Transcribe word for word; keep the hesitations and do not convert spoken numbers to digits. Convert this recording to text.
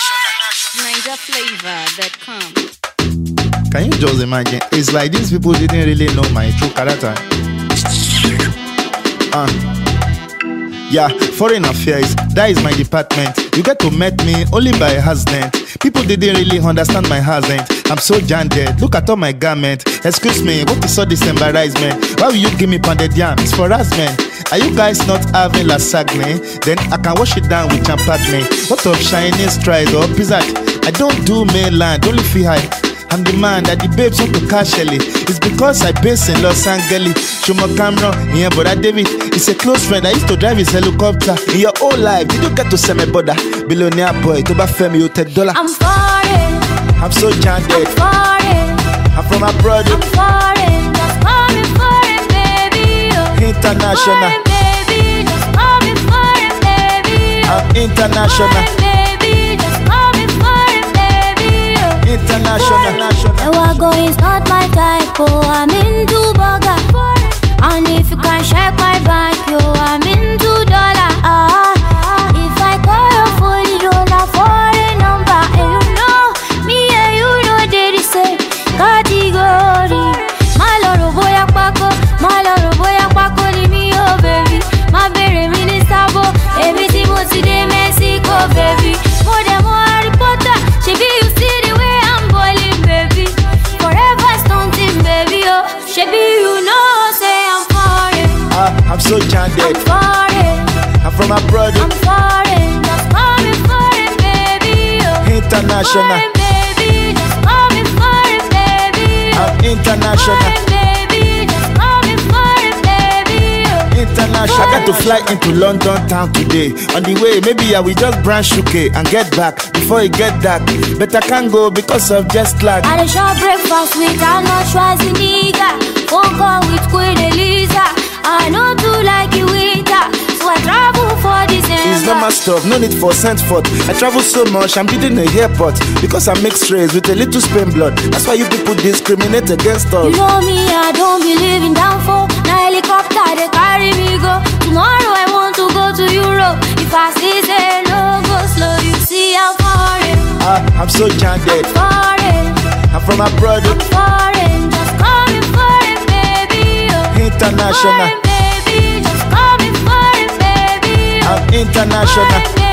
Niger flavor that comes. Can you just imagine? It's like these people didn't really know my true character. Uh, yeah, foreign affairs, that is my department. You get to meet me only by accident. People didn't really understand my accent. I'm so janded. Look at all my garment. Excuse me, what is all this embarrassment? Why will you give me pounded yam? It's for harassment. Are you guys not having lasagne? Then I can wash it down with champagne. What of Chinese fries or pizza? I don't do mainland, only free high. I'm the man that the babes want to catch Ellie. It's because I base in Los Angeles. Show my camera, yeah, but David is a close friend. I used to drive his helicopter. In your whole life, did you get to sell my brother? Billionaire boy, to buy fame, you ten dollar. I'm foreign. I'm so janded. I'm foreign. I'm from abroad. I'm foreign. Just call me foreign, baby. Oh. International. Foreign, baby. Just call me foreign, baby. Oh. I'm international. Foreign, baby. Just call me foreign, baby. Oh. International. The Wago is not my type, oh, I'm into burger. And if you can check my bank, yo, I'm into dollar. Ah, if I call you for the dollar for a number, and you know, me and you know they the same category. My lord, boy, a paco, my lord, boy, a paco, leave me, oh, baby. My baby, minister, bo, everything was in Mexico, baby. More than more Harry Potter, she be you see the way I'm boiling, baby. Forever stunting, baby, oh. She be you know, say I'm foreign. Uh, I'm so janded. I'm foreign. I'm from abroad. I'm foreign. Just call me foreign, baby, oh. International. Foreign, baby. Just call me foreign, baby, oh. I'm international. Foreign, baby. Just call me foreign, baby, oh. International. I got to fly into London town today. On the way, maybe I will just branch U K and get back before it get dark. But I can't go because of jet lag. I had a short breakfast with Arnold Schwarzenegger. Phone call with Queen Eliza. I know too like you with her, so I travel for December. It's not my stuff, no need for cent for. I travel so much, I'm building a airport. Because I mix rays with a little Spain blood. That's why you people discriminate against us. You know me, I don't believe in downfall. Now helicopter, they carry me go. Tomorrow I want to go to Europe. If I see say no, go slow. You see I'm foreign. Ah, I'm so janded. I'm foreign. I'm from abroad. I'm foreign. Just call me foreign, baby, oh. International. Foreign, baby. Just call me foreign, baby, oh. I'm international. Foreign,